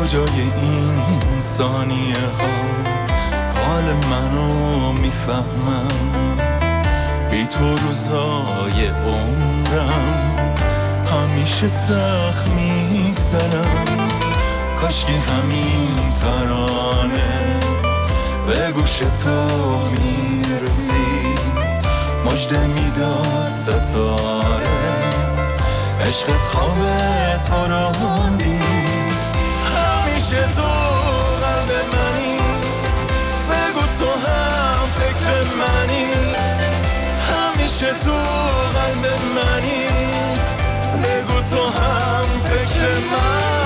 کجای این ثانیه ها حال منو میفهمم، بی تو روزای عمرم همیشه سخت میگذرم. کاشکی همین ترانه به گوش تو میرسی، مژده میداد ستاره عشقت خواب تو راندی. همیشه تو قلب منی، بگو تو هم فکر منی. همیشه تو قلب منی، بگو تو هم فکر منی.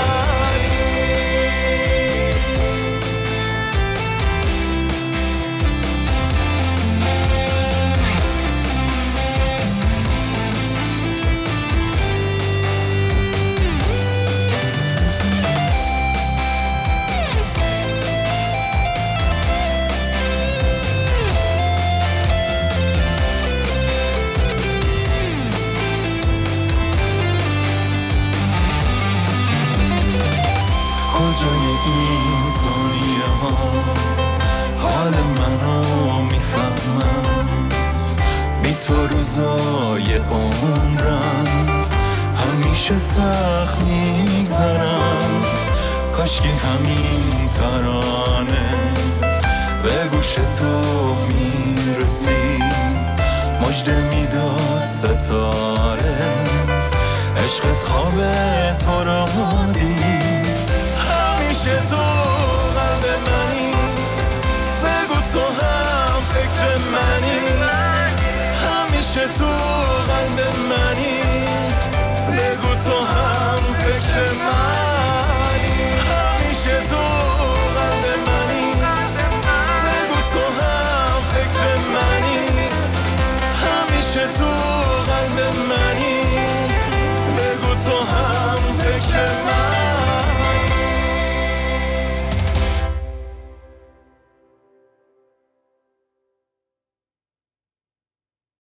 کجای این ثانیه ها حال منو میفهمم، بی تو روزای عمرم همیشه سخت میگذرم. کاشکی همین ترانه به گوش تو میرسی، مژده میداد ستاره عشقت خواب تو راندی. همیشه تو قلب منی، بگو تو هم فکر منی. همیشه تو قلب منی، بگو تو هم فکر منی. همیشه تو قلب منی، بگو تو هم فکر منی. همیشه تو قلب منی، بگو تو هم فکر منی.